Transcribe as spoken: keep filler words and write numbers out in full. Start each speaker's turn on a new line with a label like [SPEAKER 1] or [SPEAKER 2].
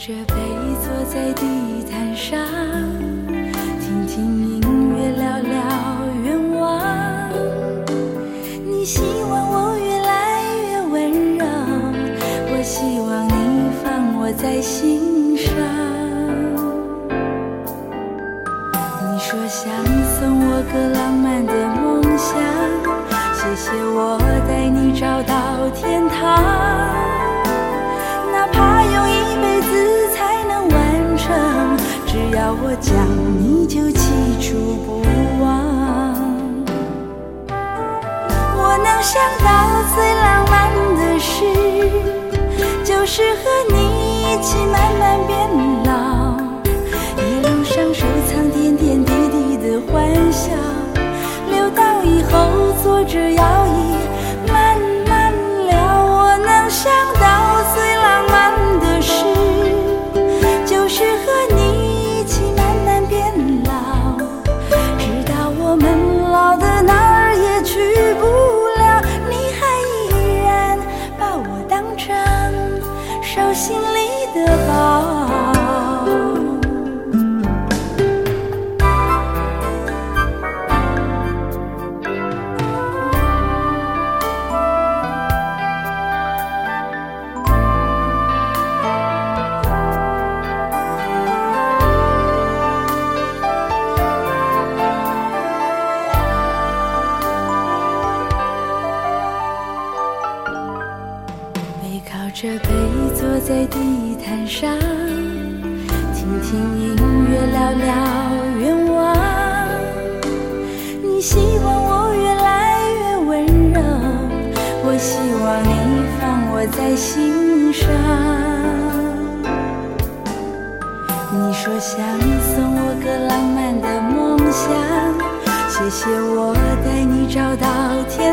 [SPEAKER 1] 着杯坐在地毯上，听听音乐，聊聊愿望。你希望我越来越温柔，我希望你放我在心上。你说想送我个浪漫的梦想，谢谢我带你找到天堂，哪怕用一辈子才能完成，只要我讲你就记住不忘。我能想到最浪漫的事，就是和你一起慢慢变老，一路上收藏点点滴滴的欢笑，留到以后坐着摇椅慢慢聊。我能想到最浪漫的事，就是和你一起慢慢变老，直到我们老的哪儿也去不了，你还依然把我当成手心里的宝。靠着杯坐在地毯上，听听音乐，聊聊愿望。你希望我越来越温柔，我希望你放我在心上。你说想送我个浪漫的梦想，谢谢我带你找到天